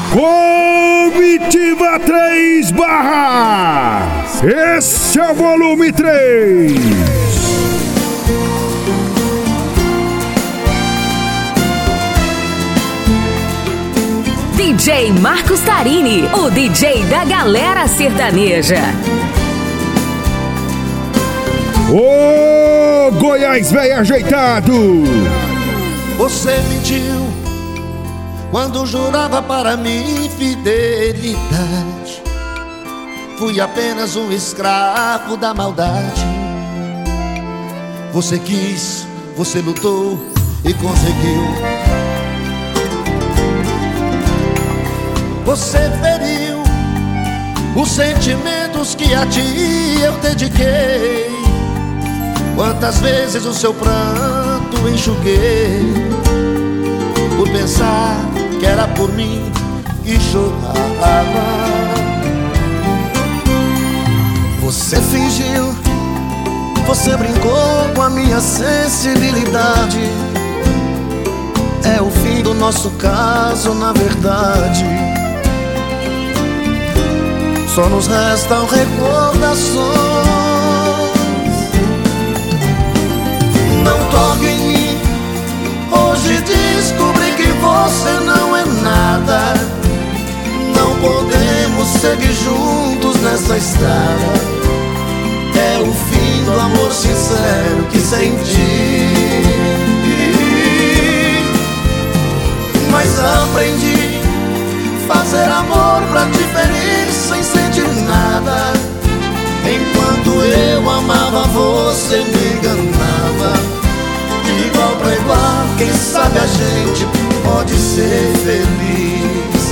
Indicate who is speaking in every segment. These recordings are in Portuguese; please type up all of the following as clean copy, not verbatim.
Speaker 1: Comitiva 3 barras. Esse é o volume 3.
Speaker 2: DJ Marcos Tarini, o DJ da galera sertaneja.
Speaker 1: Ô, Goiás velho ajeitado.
Speaker 3: Você mentiu quando jurava para mim fidelidade. Fui apenas um escravo da maldade. Você quis, você lutou e conseguiu. Você feriu os sentimentos que a ti eu dediquei. Quantas vezes o seu pranto enxuguei por pensar que era por mim que chorava.
Speaker 4: Você fingiu, você brincou com a minha sensibilidade. É o fim do nosso caso, na verdade. Só nos restam recordações. Não toque em mim. Hoje descobri que você não é nada. Não podemos seguir juntos nessa estrada. É o fim do amor sincero que senti. Mas aprendi fazer amor pra te ferir sem sentir nada. Enquanto eu amava, você me enganava. De igual pra igual, quem sabe a gente pode ser feliz.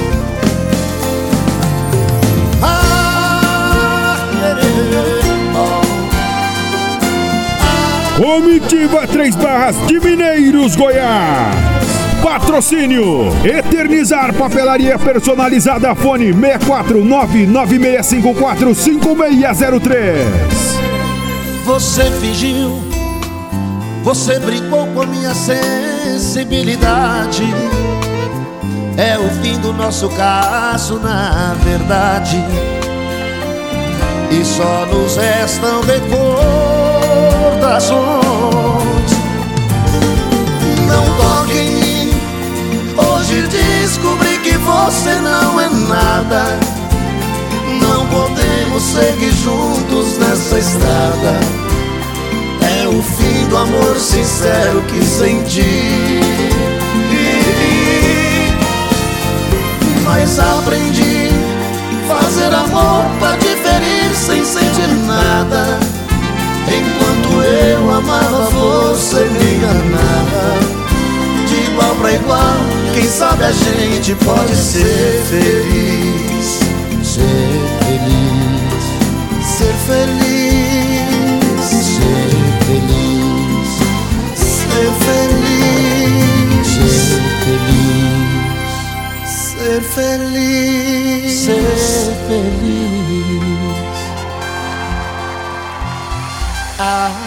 Speaker 1: Comitiva 3 barras de Mineiros, Goiás. Patrocínio Eternizar Papelaria Personalizada. Fone 64996545603.
Speaker 3: Você fingiu, você brincou com a minha sensibilidade. É o fim do nosso caso, na verdade. E só nos restam recordações. Não toque em mim. Hoje descobri que você não é nada. Não podemos seguir juntos nessa estrada. É o fim do amor sincero que senti. Mas aprendi fazer amor pra te ferir sem sentir nada. Enquanto eu amava, você me enganava. De igual pra igual, quem sabe a gente pode ser feliz. Ser feliz. Ser feliz. Ser feliz. Ser feliz. Ser feliz. Ser feliz. Ah.